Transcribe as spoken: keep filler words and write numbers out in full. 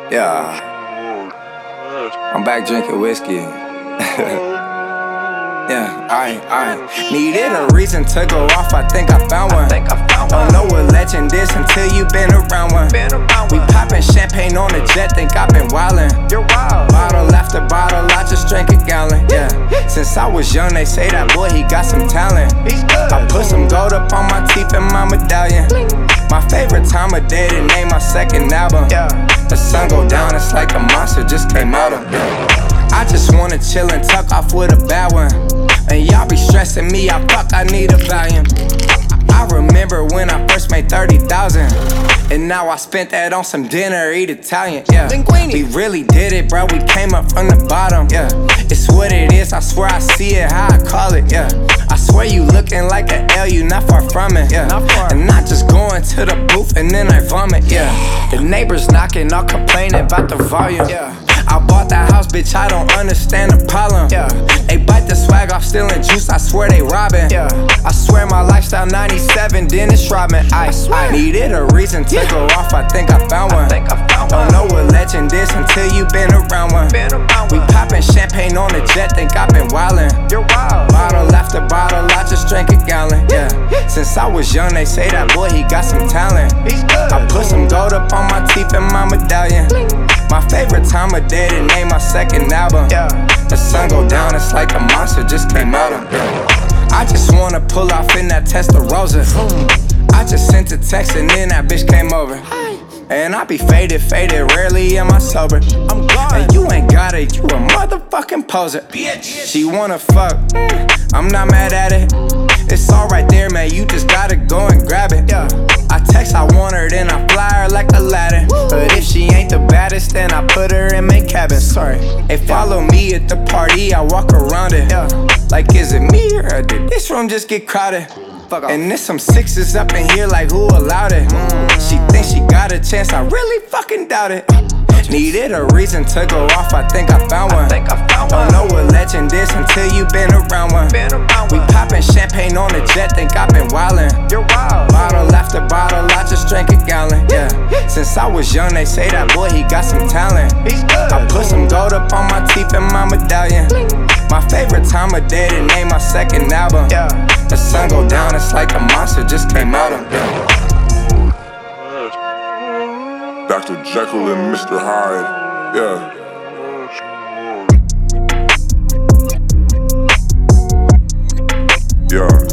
Yeah, I'm back drinking whiskey. Yeah, I, I needed a reason to go off, I think I found one. Don't know what legend is until you been around one. We poppin' champagne on the jet, think I've been wildin'. Bottle after bottle, I just drank a gallon, yeah. Since I was young, they say that boy, he got some talent. I put some gold up on my teeth and my medallion. My favorite time of day to name my second album. The sun go down, it's like a monster just came out of. I just wanna chill and tuck off with a bad one. And y'all be stressing me out, fuck, I need a Valium. I remember when I first made thirty thousand, and now I spent that on some dinner, eat Italian, yeah. We really did it, bro, we came up from the bottom, yeah. It's what it is, I swear I see it, how I call it, yeah. I swear you looking like an L, you not far from it, yeah. And not just going to the booth and then I vomit, yeah. The neighbors knocking, all complaining about the volume, yeah. I bought that house, bitch, I don't understand the problem, yeah. They bite the swag off stealing juice, I swear they robbing, yeah. I swear my lifestyle ninety-seven, Dennis Rodman, I, I needed a reason to yeah. go off, I think I found one. I think I found don't one. Know what legend is until you been around one. Been around we poppin' champagne on the jet, think I've been wildin'. You're wild. Bottle after bottle, I just drank a gallon, yeah. Since I was young, they say that boy, he got some talent. He's good. I put some gold up on my teeth and my medallion. My favorite time of day to name my second album. Yeah. The sun go down, it's like a monster just came out of. Yeah. I just wanna pull off in that Testarossa. I just sent a text and then that bitch came over. And I be faded, faded, rarely am I sober. I'm gone. And you ain't got it, you a motherfucking poser. Bitch. She wanna fuck, I'm not mad at it. It's all right there, man, you just gotta go and grab it. Yeah. I text, I want her, then I fly her like Aladdin. But if she ain't the baddest, then I put her in main cabin. Sorry. They follow me at the party, I walk around it. Yeah. Like, is it me or did this room just get crowded? And there's some sixes up in here, like who allowed it? She thinks she got a chance, I really fucking doubt it. Needed a reason to go off, I think I found one. I think I found one. Don't know what legend is until you been around one. Been around we poppin' champagne on the jet, think I've been wildin'. You're wild. Bottle after bottle, I just drank a gallon, yeah. Since I was young, they say that boy, he got some talent. He's good. I put some gold up on my teeth and my medallion. My favorite time of day to name my second album. Yeah. The sun go down, it's like a monster just came out of. Yeah. Doctor Jekyll and Mister Hyde, yeah. Yeah.